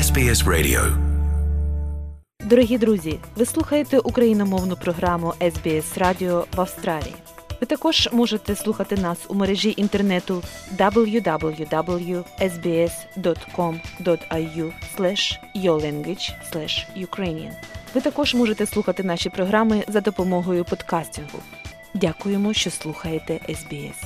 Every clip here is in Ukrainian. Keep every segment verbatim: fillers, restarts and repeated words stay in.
Ес Бі Ес Radio. Дорогі друзі, ви слухаєте україномовну програму Ес Бі Ес Radio в Австралії. Ви також можете слухати нас у мережі інтернету дабл ю дабл ю дабл ю крапка ес бі ес крапка ком крапка ей ю слеш йор лангвідж слеш юкрейніан. Ви також можете слухати наші програми за допомогою подкастингу. Дякуємо, що слухаєте Ес Бі Ес.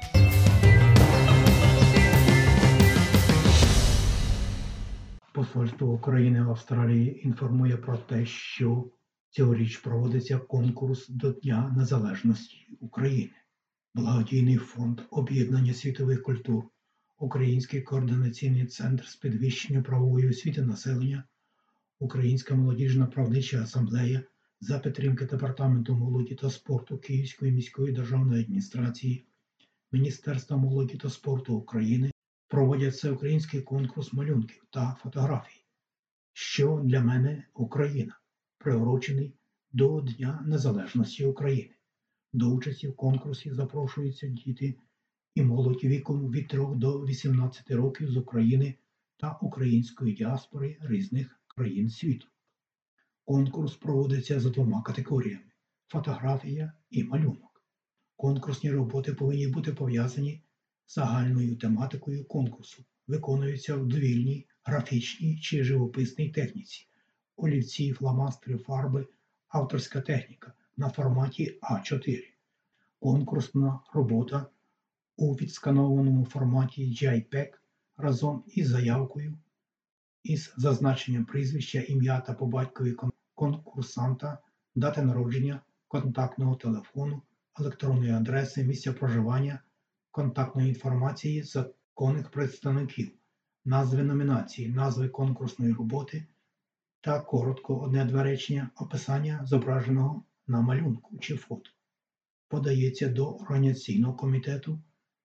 Посольство України в Австралії інформує про те, що цьогоріч проводиться конкурс до Дня Незалежності України. Благодійний фонд об'єднання світових культур, Український координаційний центр з підвищення правової освіти населення, Українська молодіжна правнича асамблея за підтримки Департаменту молоді та спорту Київської міської державної адміністрації, Міністерства молоді та спорту України проводять всеукраїнський конкурс малюнків та фотографій «Що для мене Україна?», приурочений до Дня Незалежності України. До участі в конкурсі запрошуються діти і молодь віком від трьох до вісімнадцяти років з України та української діаспори різних країн світу. Конкурс проводиться за двома категоріями – фотографія і малюнок. Конкурсні роботи повинні бути пов'язані з загальною тематикою конкурсу, виконуються в довільній, графічній чи живописній техніці, олівці, фломастери, фарби, авторська техніка на форматі а чотири. Конкурсна робота у відсканованому форматі джей пек разом із заявкою із зазначенням прізвища, ім'я та по батькові конкурсанта, дати народження, контактного телефону, електронної адреси, місця проживання, контактної інформації законних представників, назви номінації, назви конкурсної роботи та коротко одне-два речення описання зображеного на малюнку чи фото. Подається до організаційного комітету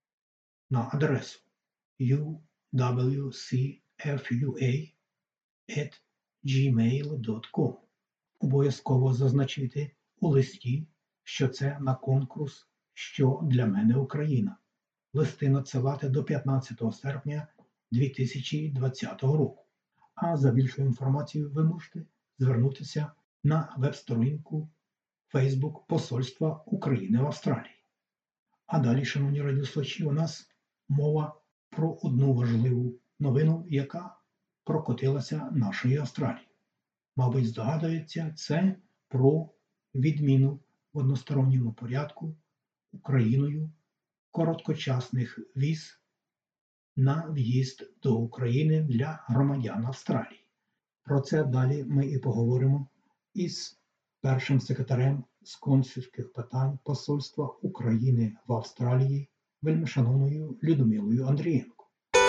на адресу ю дабл ю сі еф ю ей ет джімейл крапка ком. Обов'язково зазначити у листі, що це на конкурс «Що для мене Україна». Листи надсилати до п'ятнадцятого серпня дві тисячі двадцятого року. А за більшою інформацією ви можете звернутися на веб-сторінку Facebook Посольства України в Австралії. А далі, шановні радіослухачі, у нас мова про одну важливу новину, яка прокотилася нашої Австралії. Мабуть, здогадується, це про відміну в односторонньому порядку Україною короткочасних віз на в'їзд до України для громадян Австралії. Про це далі ми і поговоримо із першим секретарем з консульських питань Посольства України в Австралії, вельмишановною Людмилою Андрієнко.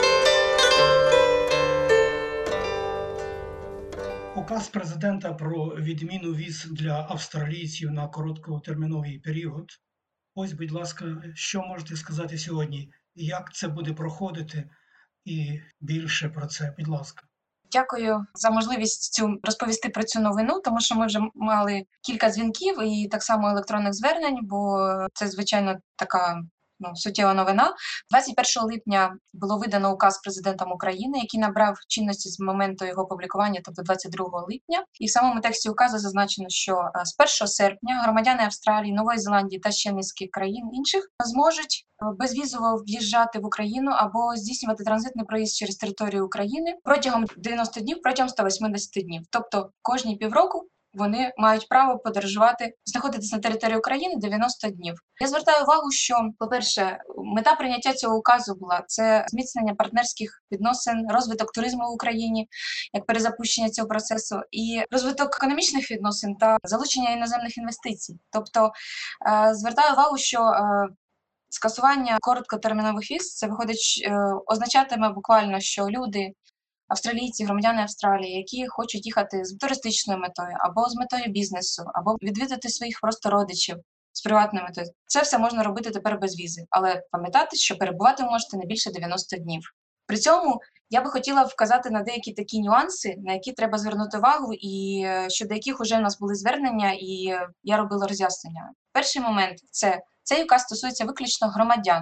Указ президента про відміну віз для австралійців на короткотерміновий період. Ось, будь ласка, що можете сказати сьогодні? Як це буде проходити? І більше про це, будь ласка. Дякую за можливість цю розповісти про цю новину, тому що ми вже мали кілька дзвінків і так само електронних звернень, бо це, звичайно, така ну, суттєва новина. двадцять першого липня було видано указ президентом України, який набрав чинності з моменту його опублікування, тобто двадцять другого липня. І в самому тексті указу зазначено, що з першого серпня громадяни Австралії, Нової Зеландії та ще низки країн інших зможуть безвізово в'їжджати в Україну або здійснювати транзитний проїзд через територію України протягом дев'яноста днів, протягом ста вісімдесяти днів. Тобто кожні півроку вони мають право подорожувати, знаходитися на території України дев'яносто днів. Я звертаю увагу, що, по-перше, мета прийняття цього указу була це зміцнення партнерських відносин, розвиток туризму в Україні, як перезапущення цього процесу, і розвиток економічних відносин та залучення іноземних інвестицій. Тобто, е, звертаю увагу, що е, скасування короткотермінових віз, це виходить, е, означатиме буквально, що люди, австралійці, громадяни Австралії, які хочуть їхати з туристичною метою, або з метою бізнесу, або відвідати своїх просто родичів з приватною метою. Це все можна робити тепер без візи. Але пам'ятайте, що перебувати ви можете не більше дев'яноста днів. При цьому я би хотіла вказати на деякі такі нюанси, на які треба звернути увагу, і щодо яких вже в нас були звернення, і я робила роз'яснення. Перший момент – це цей указ стосується виключно громадян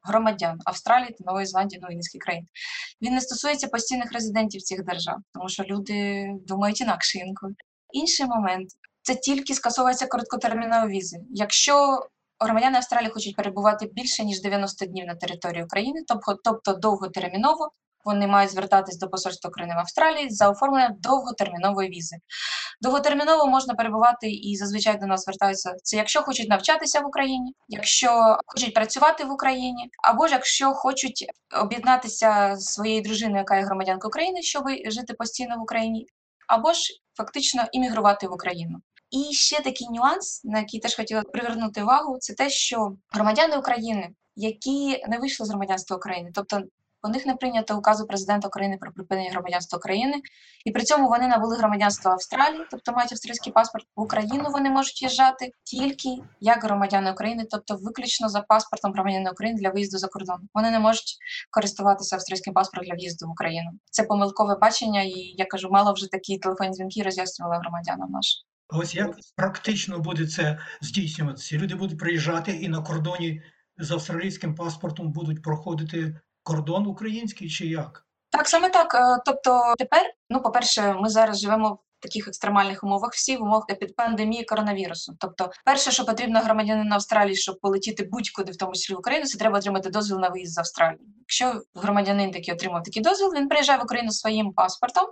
громадян Австралії та Нової Зеландії, ну і низки країн. Він не стосується постійних резидентів цих держав, тому що люди думають інакше інколи. Інший момент – це тільки скасовуються короткотермінові візи. Якщо громадяни Австралії хочуть перебувати більше, ніж дев'яносто днів на території України, тобто, тобто довготерміново, вони мають звертатись до посольства України в Австралії за оформленням довготермінової візи. Довготерміново можна перебувати і зазвичай до нас звертаються. Це якщо хочуть навчатися в Україні, якщо хочуть працювати в Україні, або ж якщо хочуть об'єднатися з своєю дружиною, яка є громадянкою України, щоб жити постійно в Україні, або ж фактично іммігрувати в Україну. І ще такий нюанс, на який теж хотіла привернути увагу, це те, що громадяни України, які не вийшли з громадянства України, тобто у них не прийнято указу президента України про припинення громадянства України, і при цьому вони набули громадянство Австралії, тобто мають австралійський паспорт. В Україну вони можуть в'їжджати тільки як громадяни України, тобто виключно за паспортом громадянина України для виїзду за кордон. Вони не можуть користуватися австралійським паспортом для в'їзду в Україну. Це помилкове бачення, і я кажу, мало вже такі телефонні дзвінки роз'яснювала громадянам нашим. Ось як практично буде це здійснюватися? Люди будуть приїжджати і на кордоні з австралійським паспортом будуть проходити кордон український чи як? Так, саме так. Тобто тепер, ну, по-перше, ми зараз живемо в таких екстремальних умовах, всі в умовах пандемії коронавірусу. Тобто, перше, що потрібно громадянину Австралії, щоб полетіти будь-куди, в тому числі в Україну, це треба отримати дозвіл на виїзд з Австралії. Якщо громадянин таки отримав такий дозвіл, він приїжджає в Україну своїм паспортом.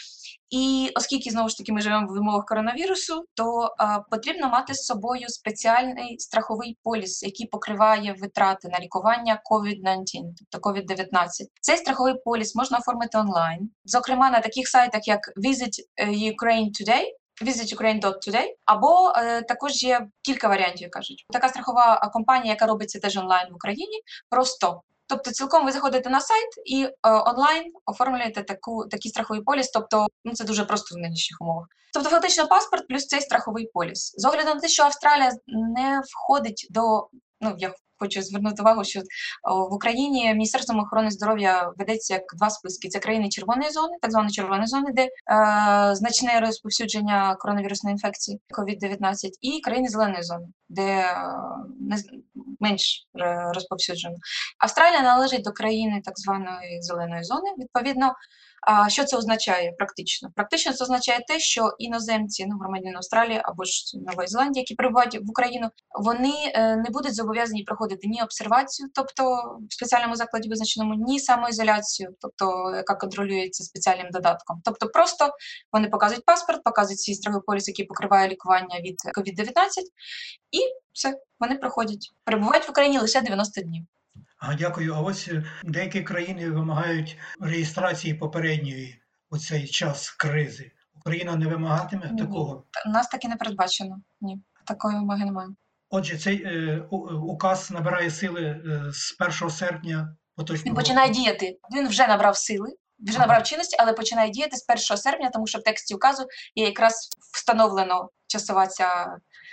І оскільки, знову ж таки, ми живемо в умовах коронавірусу, то а, потрібно мати з собою спеціальний страховий поліс, який покриває витрати на лікування ковід дев'ятнадцять, тобто ковід дев'ятнадцять. Цей страховий поліс можна оформити онлайн, зокрема на таких сайтах, як Visit Ukraine Today, visit ukraine dot today, або е, також є кілька варіантів, кажуть. Така страхова компанія, яка робиться теж онлайн в Україні, просто. Тобто цілком ви заходите на сайт і е, онлайн оформлюєте таку, такий страховий поліс, тобто ну, це дуже просто в нинішніх умовах. Тобто фактично паспорт плюс цей страховий поліс. З огляду на те, що Австралія не входить до, ну я хочу звернути увагу, що в Україні Міністерством охорони здоров'я ведеться як два списки. Це країни червоної зони, так звані червоні зони, де е, значне розповсюдження коронавірусної інфекції ковід дев'ятнадцять, і країни зеленої зони, де е, не, менш е, розповсюджено. Австралія належить до країни так званої зеленої зони, відповідно. А що це означає практично? Практично це означає те, що іноземці, ну, громадяни Австралії або ж Нової Зеландії, які прибувають в Україну, вони е, не будуть зобов'язані проходити ні обсервацію, тобто в спеціальному закладі визначеному, ні самоізоляцію, тобто яка контролюється спеціальним додатком. Тобто просто вони показують паспорт, показують свій страховий поліс, який покриває лікування від ковід дев'ятнадцять, і все, вони проходять. Перебувають в Україні лише дев'яносто днів. А, дякую. А ось деякі країни вимагають реєстрації попередньої у цей час кризи. Україна не вимагатиме Ні. такого? У нас таки не передбачено. Ні, такої вимоги немає. Отже, цей е, указ набирає сили е, з першого серпня поточного Він року. починає діяти. Він вже набрав сили, вже Ага. набрав чинності, але починає діяти з першого серпня, тому що в тексті указу є якраз встановлено часова ця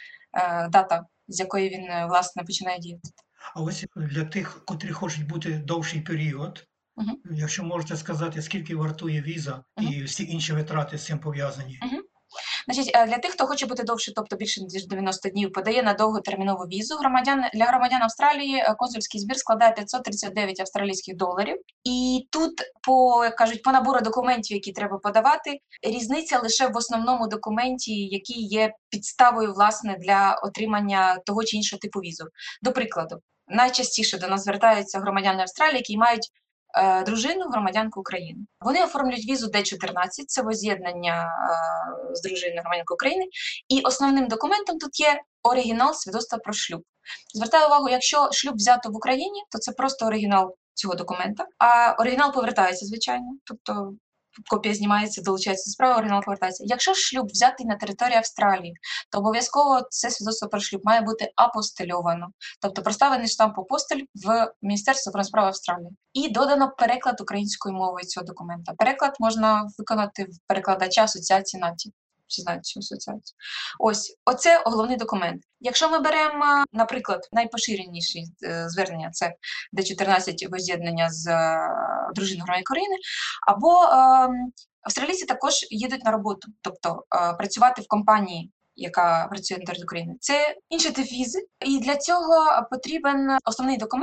е, дата, з якої він, власне, починає діяти. А ось для тих, котрі хочуть бути довший період, Мгм. якщо можете сказати, скільки вартує віза і всі інші витрати з цим пов'язані? Мгм. Значить, е, для тих, хто хоче бути довше, тобто більше ніж дев'яносто днів, подає на довготермінову візу. Громадян для громадян Австралії е, консульський збір складає п'ятсот тридцять дев'ять австралійських доларів. І тут, по як кажуть, по набору документів, які треба подавати, різниця лише в основному документі, який є підставою власне для отримання того чи іншого типу візу. До прикладу, найчастіше до нас звертаються громадяни Австралії, які мають е, дружину, громадянку України. Вони оформлюють візу Д чотирнадцять, це воз'єднання е, з дружиною громадянкою України, і основним документом тут є оригінал свідоцтва про шлюб. Звертаю увагу, якщо шлюб взято в Україні, то це просто оригінал цього документа, а оригінал повертається, звичайно, тобто копія знімається, долучається до справи, оригінал повертається. Якщо шлюб взятий на території Австралії, то обов'язково це свідоцтво про шлюб має бути апостильовано, тобто проставлений штамп апостиль в Міністерство закордонних справ Австралії. І додано переклад українською мовою цього документа. Переклад можна виконати в перекладача асоціації НАТІ. Всі знають цю асоціацію. Ось, оце головний документ. Якщо ми беремо, наприклад, найпоширеніші е, звернення, це Д чотирнадцять воз'єднання з е, дружиною громадянки України, або е, австралійці також їдуть на роботу, тобто е, працювати в компанії, яка працює на території України. Це інший тип візи, і для цього потрібен основний документ,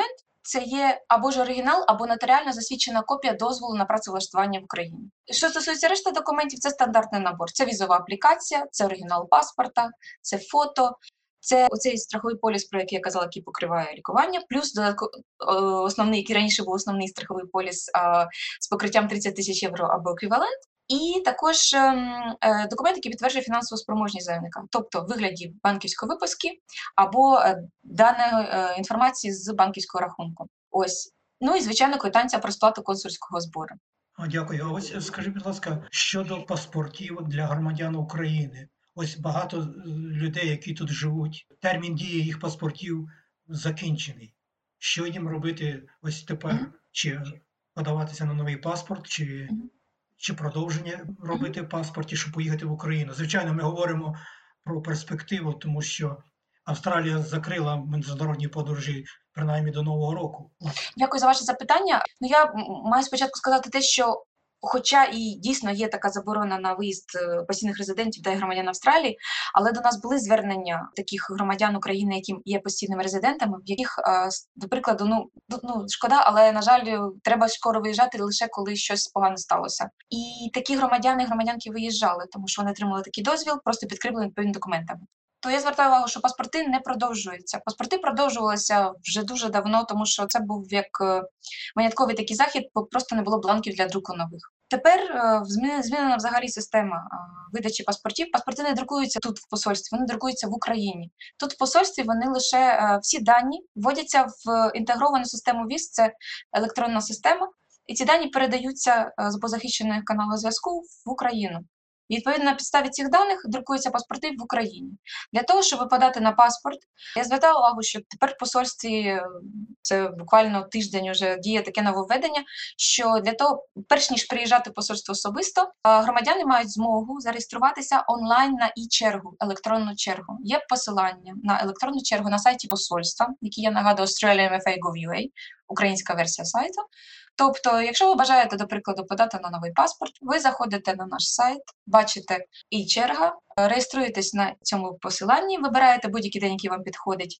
це є або ж оригінал, або нотаріально засвідчена копія дозволу на працевлаштування в Україні. Що стосується решти документів, це стандартний набор. Це візова аплікація, це оригінал паспорта, це фото, це оцей страховий поліс, про який я казала, який покриває лікування, плюс додатко, основний, який раніше був основний страховий поліс а, з покриттям тридцять тисяч євро або еквівалент. І також е, документ, який підтверджує фінансову спроможність заявника, тобто в вигляді банківської виписки або е, даної е, інформації з банківського рахунку. Ось. Ну і, звичайно, квитанція про сплату консульського збору. А, дякую. А ось скажіть, будь ласка, щодо паспортів для громадян України. Ось багато людей, які тут живуть, термін дії їх паспортів закінчений. Що їм робити ось тепер? Mm-hmm. Чи подаватися на новий паспорт, чи... Mm-hmm. Чи продовження робити в паспорті, щоб поїхати в Україну? Звичайно, ми говоримо про перспективу, тому що Австралія закрила міжнародні подорожі принаймні до Нового року. Дякую за ваше запитання. Ну, я маю спочатку сказати те, що хоча і дійсно є така заборона на виїзд постійних резидентів та громадян Австралії, але до нас були звернення таких громадян України, які є постійними резидентами, в яких, до прикладу, ну, ну шкода, але, на жаль, треба скоро виїжджати лише коли щось погане сталося. І такі громадяни і громадянки виїжджали, тому що вони отримали такий дозвіл, просто підкріплені відповідними документами. То я звертаю увагу, що паспорти не продовжуються. Паспорти продовжувалися вже дуже давно, тому що це був як винятковий такий захід, бо просто не було бланків для друку нових. Тепер змінена взагалі система видачі паспортів. Паспорти не друкуються тут в посольстві, вони друкуються в Україні. Тут в посольстві вони лише всі дані вводяться в інтегровану систему віз, це електронна система, і ці дані передаються з позахищених каналів зв'язку в Україну. І, відповідно, на підставі цих даних друкуються паспорти в Україні. Для того, щоб подати на паспорт, я звертала увагу, що тепер в посольстві, це буквально тиждень вже діє таке нововведення, що для того, перш ніж приїжджати в посольство особисто, громадяни мають змогу зареєструватися онлайн на і-чергу, електронну чергу. Є посилання на електронну чергу на сайті посольства, який я нагадую Australia ем еф ей точка гов точка ю а, українська версія сайту. Тобто, якщо ви бажаєте, до прикладу, подати на новий паспорт, ви заходите на наш сайт, бачите і-черга, реєструєтесь на цьому посиланні, вибираєте будь-який день, який вам підходить,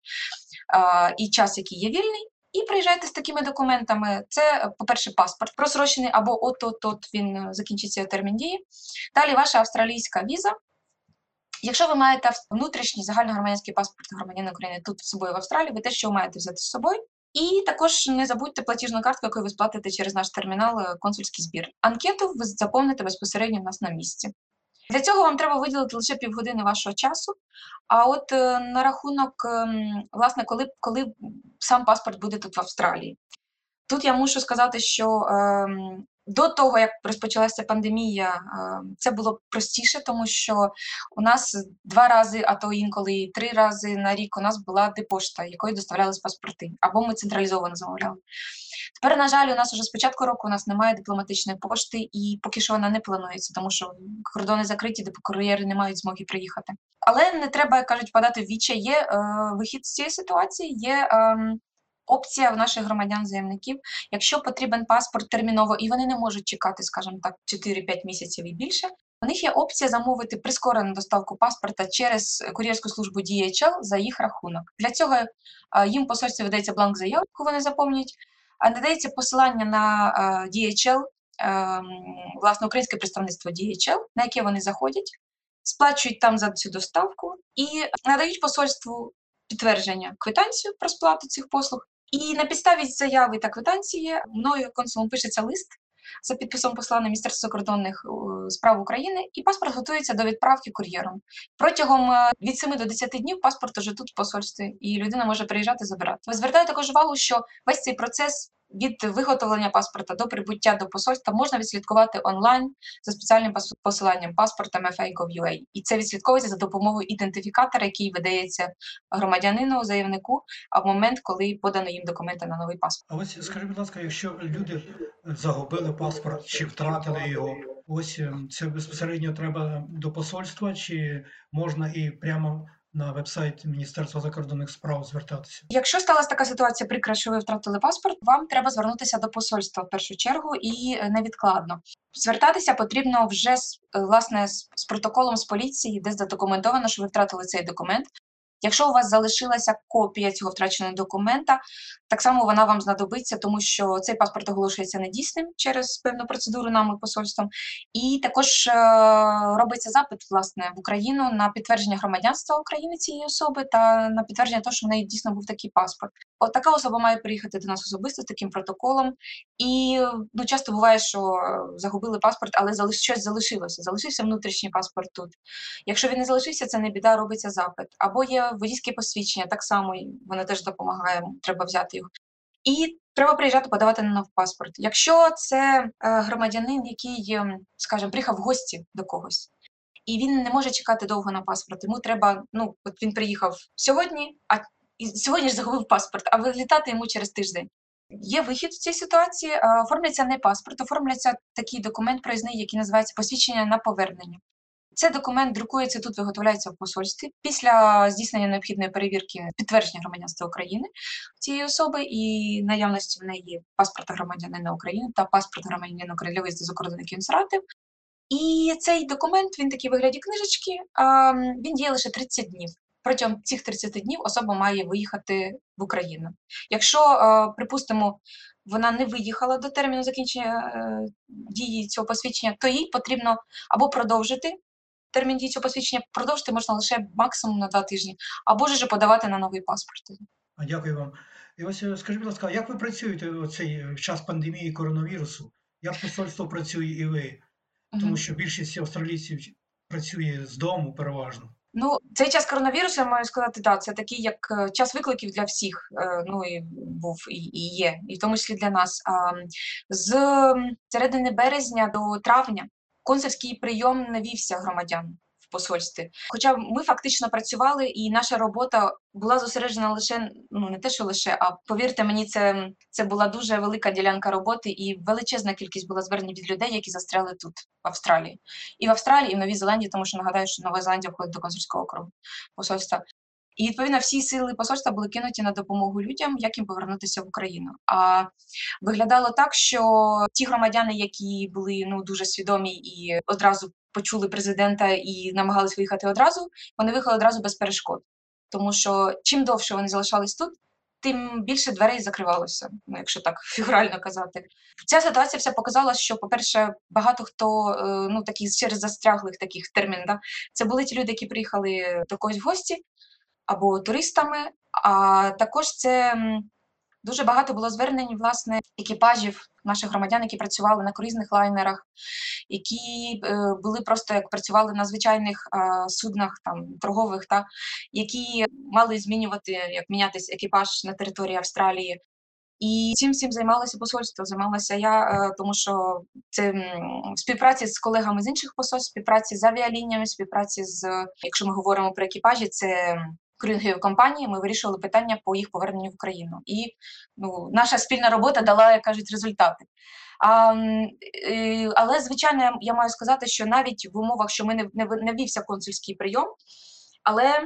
і час, який є вільний, і приїжджаєте з такими документами. Це, по-перше, паспорт просрочений, або от-от-от він закінчиться термін дії. Далі ваша австралійська віза. Якщо ви маєте внутрішній загальногромадянський паспорт громадянина України тут з собою в Австралії, ви теж що маєте взяти з собою. І також не забудьте платіжну картку, яку ви сплатите через наш термінал консульський збір. Анкету ви заповните безпосередньо в нас на місці. Для цього вам треба виділити лише півгодини вашого часу. А от е, на рахунок, е, власне, коли, коли сам паспорт буде тут в Австралії. Тут я мушу сказати, що е, до того, як розпочалася пандемія, е, це було простіше, тому що у нас два рази, а то інколи три рази на рік у нас була дипошта, якою доставлялись паспорти, або ми централізовано замовляли. Тепер, на жаль, у нас вже з початку року у нас немає дипломатичної пошти, і поки що вона не планується, тому що кордони закриті, де кур'єри не мають змоги приїхати. Але не треба, як кажуть, впадати в відчай. Є е, вихід з цієї ситуації, є е, опція в наших громадян-заявників. Якщо потрібен паспорт терміново, і вони не можуть чекати, скажімо так, чотири-п'ять місяців і більше, у них є опція замовити прискорену доставку паспорта через кур'єрську службу ді ейч ел за їх рахунок. Для цього е, їм в посольстві видається бланк заяв, яку вони заповнюють, а надається посилання на е, ді ейч ел, е, власне, українське представництво ді ейч ел, на яке вони заходять, сплачують там за цю доставку і надають посольству підтвердження, квитанцію про сплату цих послуг. І на підставі заяви та квитанції мною консулом пишеться лист за підписом посла на Міністерство закордонних справ України, і паспорт готується до відправки кур'єром. Протягом від семи до десяти днів паспорт уже тут в посольстві, і людина може приїжджати забирати. Ви звертаю також увагу, що весь цей процес від виготовлення паспорта до прибуття до посольства можна відслідкувати онлайн за спеціальним посиланням паспорт ем еф ей точка гов точка ю а. І це відслідковується за допомогою ідентифікатора, який видається громадянину, заявнику, а в момент, коли подано їм документи на новий паспорт. А ось скажіть, будь ласка, якщо люди загубили паспорт чи втратили його, ось це безпосередньо треба до посольства, чи можна і прямо на веб-сайт Міністерства закордонних справ звертатися? Якщо сталася така ситуація прикра, що ви втратили паспорт, вам треба звернутися до посольства в першу чергу і невідкладно. Звертатися потрібно вже власне з протоколом з поліції, де задокументовано, що ви втратили цей документ. Якщо у вас залишилася копія цього втраченого документа, Так само вона вам знадобиться, тому що цей паспорт оголошується недійсним через певну процедуру нами посольством. І також е, робиться запит власне в Україну на підтвердження громадянства України цієї особи та на підтвердження того, що в неї дійсно був такий паспорт. От така особа має приїхати до нас особисто з таким протоколом. І ну, часто буває, що загубили паспорт, але залиш... щось залишилося. Залишився внутрішній паспорт тут. Якщо він не залишився, це не біда, робиться запит. Або є водійське посвідчення, так само воно теж допомагає, треба взяти його. І треба приїжджати подавати на новий паспорт. Якщо це е, громадянин, який, скажімо, приїхав в гості до когось, і він не може чекати довго на паспорт, йому треба, ну, от він приїхав сьогодні, а сьогодні ж загубив паспорт, а вилітати йому через тиждень. Є вихід в цій ситуації, оформляється не паспорт, оформляється такий документ проїзний, який називається посвідчення на повернення. Цей документ друкується тут, виготовляється в посольстві. Після здійснення необхідної перевірки підтвердження громадянства України цієї особи і наявності в неї паспорта громадянина України та паспорт громадянина України для виїзду за кордон, який він зрадив. І цей документ, він такий в вигляді книжечки, він діє лише тридцять днів. Протягом цих тридцяти днів особа має виїхати в Україну. Якщо, припустимо, вона не виїхала до терміну закінчення дії цього посвідчення, то їй потрібно або продовжити термін дії цього посвідчення, продовжити можна лише максимум на два тижні, або ж подавати на новий паспорт. Дякую вам. І ось скажіть, будь ласка, як ви працюєте у цей час пандемії коронавірусу? Як посольство працює і ви? Тому що більшість австралійців працює з дому переважно. Ну, цей час коронавірусу, я маю сказати, да, це такий як час викликів для всіх, ну, і був і, і є, і в тому числі для нас. З середини березня до травня консульський прийом не вівся громадян в посольстві. Хоча ми фактично працювали, і наша робота була зосереджена лише, ну не те, що лише, а повірте мені, це, це була дуже велика ділянка роботи і величезна кількість була звернень від людей, які застряли тут, в Австралії. І в Австралії, і в Новій Зеландії, тому що нагадаю, що Нова Зеландія входить до консульського округу посольства. І, відповідно, всі сили посольства були кинуті на допомогу людям, як їм повернутися в Україну. А виглядало так, що ті громадяни, які були ну, дуже свідомі і одразу почули президента і намагались виїхати одразу, вони виїхали одразу без перешкод. Тому що чим довше вони залишались тут, тим більше дверей закривалося, ну, якщо так фігурально казати. Ця ситуація вся показала, що, по-перше, багато хто, ну, таких через застряглих таких термін, да, це були ті люди, які приїхали до когось в гості, або туристами, а також це дуже багато було звернень, власне, екіпажів наших громадян, які працювали на круїзних лайнерах, які е, були просто, як працювали на звичайних е, суднах, там, торгових, та, які мали змінювати, як мінятися екіпаж на території Австралії. І цим всім займалося посольство, займалася я, е, тому що це м, в співпраці з колегами з інших посольств, співпраці з авіалініями, співпраці з, якщо ми говоримо про екіпажі, це крюїнгові компанії, ми вирішували питання по їх поверненню в Україну. І ну, наша спільна робота дала, як кажуть, результати. А, е, але, звичайно, я маю сказати, що навіть в умовах, що ми не, не, не вівся консульський прийом, але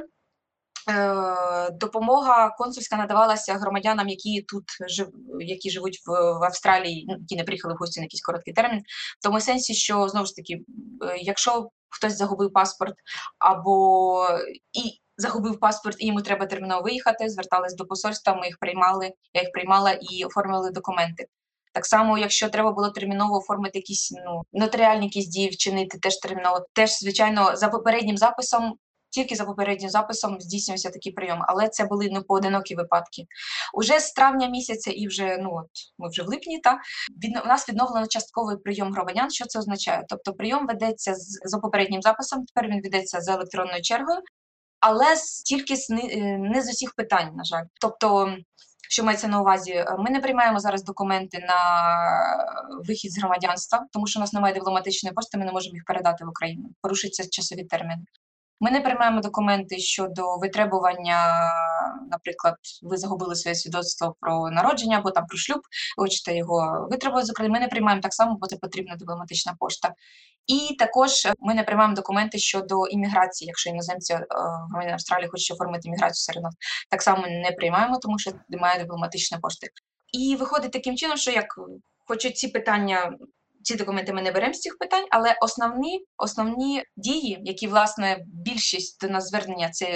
е, допомога консульська надавалася громадянам, які тут жив, які живуть в, в Австралії, ну, які не приїхали в гості на якийсь короткий термін, в тому сенсі, що, знову ж таки, якщо хтось загубив паспорт або і загубив паспорт, і йому треба терміново виїхати, звертались до посольства, ми їх приймали, я їх приймала і оформили документи. Так само, якщо треба було терміново оформити якісь ну, нотаріальні якісь дії вчинити, теж терміново, теж, звичайно, за попереднім записом, тільки за попереднім записом здійснювався такий прийом, але це були ну, поодинокі випадки. Уже з травня місяця і вже, ну от, ми вже в липні, та, від, у нас відновлено частковий прийом громадян. Що це означає? Тобто прийом ведеться з, за попереднім записом, тепер він ведеться за електронною чергою, але з, тільки з, не з усіх питань, на жаль. Тобто, що мається на увазі, ми не приймаємо зараз документи на вихід з громадянства, тому що у нас немає дипломатичної пошти, ми не можемо їх передати в Україну, порушуються часові терміни. Ми не приймаємо документи щодо витребування, наприклад, ви загубили своє свідоцтво про народження або там про шлюб, хочете його витребувати з України, ми не приймаємо так само, бо це потрібна дипломатична пошта. І також ми не приймаємо документи щодо імміграції, якщо іноземці, громадяни Австралії хочуть оформити імміграцію серед нас, так само не приймаємо, тому що немає дипломатичної пошти. І виходить таким чином, що як хоч ці питання, ці документи ми не беремо з цих питань, але основні, основні дії, які, власне, більшість до нас звернення, це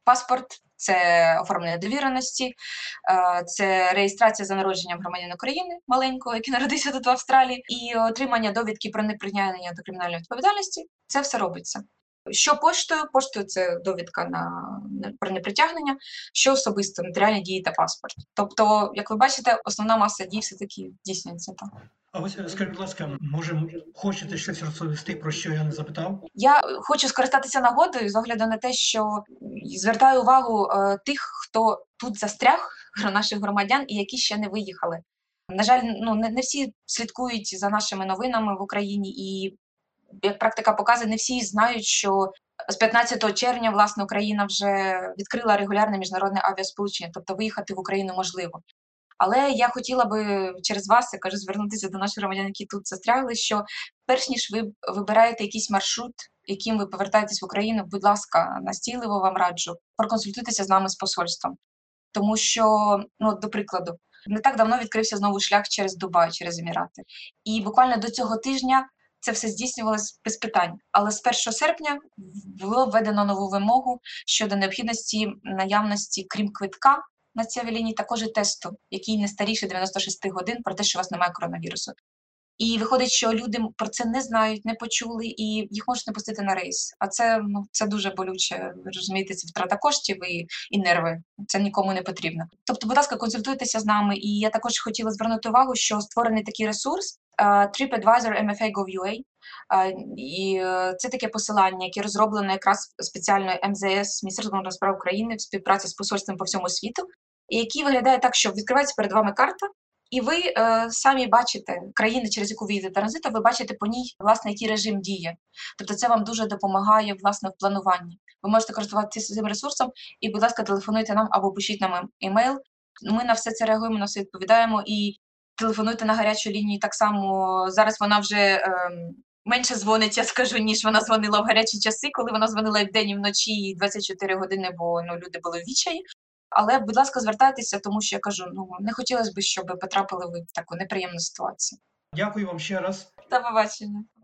Паспорт – це оформлення довіреності, е, це реєстрація за народженням громадянина України маленького, який народився тут в Австралії, і отримання довідки про непритягнення до кримінальної відповідальності. Це все робиться. Що поштою? Поштою – це довідка на, на про непритягнення, що особисто нотаріальні дії та паспорт. Тобто, як ви бачите, основна маса дій все-таки здійснюється так. А ось скажіть, будь ласка, може, хочете щось розповісти, про що я не запитав? Я хочу скористатися нагодою з огляду на те, що звертаю увагу е, тих, хто тут застряг, наших громадян, і які ще не виїхали. На жаль, ну не, не всі слідкують за нашими новинами в Україні, і, як практика показує, не всі знають, що з п'ятнадцятого червня, власне, Україна вже відкрила регулярне міжнародне авіасполучення, тобто виїхати в Україну можливо. Але я хотіла би через вас, я кажу, звернутися до наших громадян, які тут застрягли, що перш ніж ви вибираєте якийсь маршрут, яким ви повертаєтесь в Україну, будь ласка, настійливо вам раджу, проконсультуйтеся з нами з посольством. Тому що, ну, до прикладу, не так давно відкрився знову шлях через Дубай, через Емірати. І буквально до цього тижня це все здійснювалося без питань. Але з першого серпня було введено нову вимогу щодо необхідності наявності, крім квитка на цій авіалінії, також і тесту, який не старіше дев'яносто шість годин, про те, що у вас немає коронавірусу. І виходить, що люди про це не знають, не почули, і їх можуть не пустити на рейс. А це, ну, це дуже болюче, ви розумієте, це втрата коштів і, і нерви. Це нікому не потрібно. Тобто, будь ласка, консультуйтеся з нами. І я також хотіла звернути увагу, що створений такий ресурс uh, TripAdvisor ем еф ей точка гов точка ю а. Uh, і uh, це таке посилання, яке розроблено якраз спеціально ем зет ес, Міністерством внутрішніх справ України, в співпраці з посольством по всьому світу, і який виглядає так, що відкривається перед вами карта, і ви е, самі бачите країни, через яку ви їдете транзитом, ви бачите по ній, власне, який режим діє. Тобто це вам дуже допомагає, власне, в плануванні. Ви можете користуватися цим ресурсом і, будь ласка, телефонуйте нам або пишіть нам емейл. Ми на все це реагуємо, на все відповідаємо, і телефонуйте на гарячу лінію так само. Зараз вона вже е, менше дзвонить, я скажу, ніж вона дзвонила в гарячі часи, коли вона дзвонила і вдень, і вночі, і двадцять чотири години, бо, ну, люди були в відчаї. Але, будь ласка, звертайтеся, тому що, я кажу, ну, не хотілося б, щоб потрапили ви в таку неприємну ситуацію. Дякую вам ще раз. До побачення.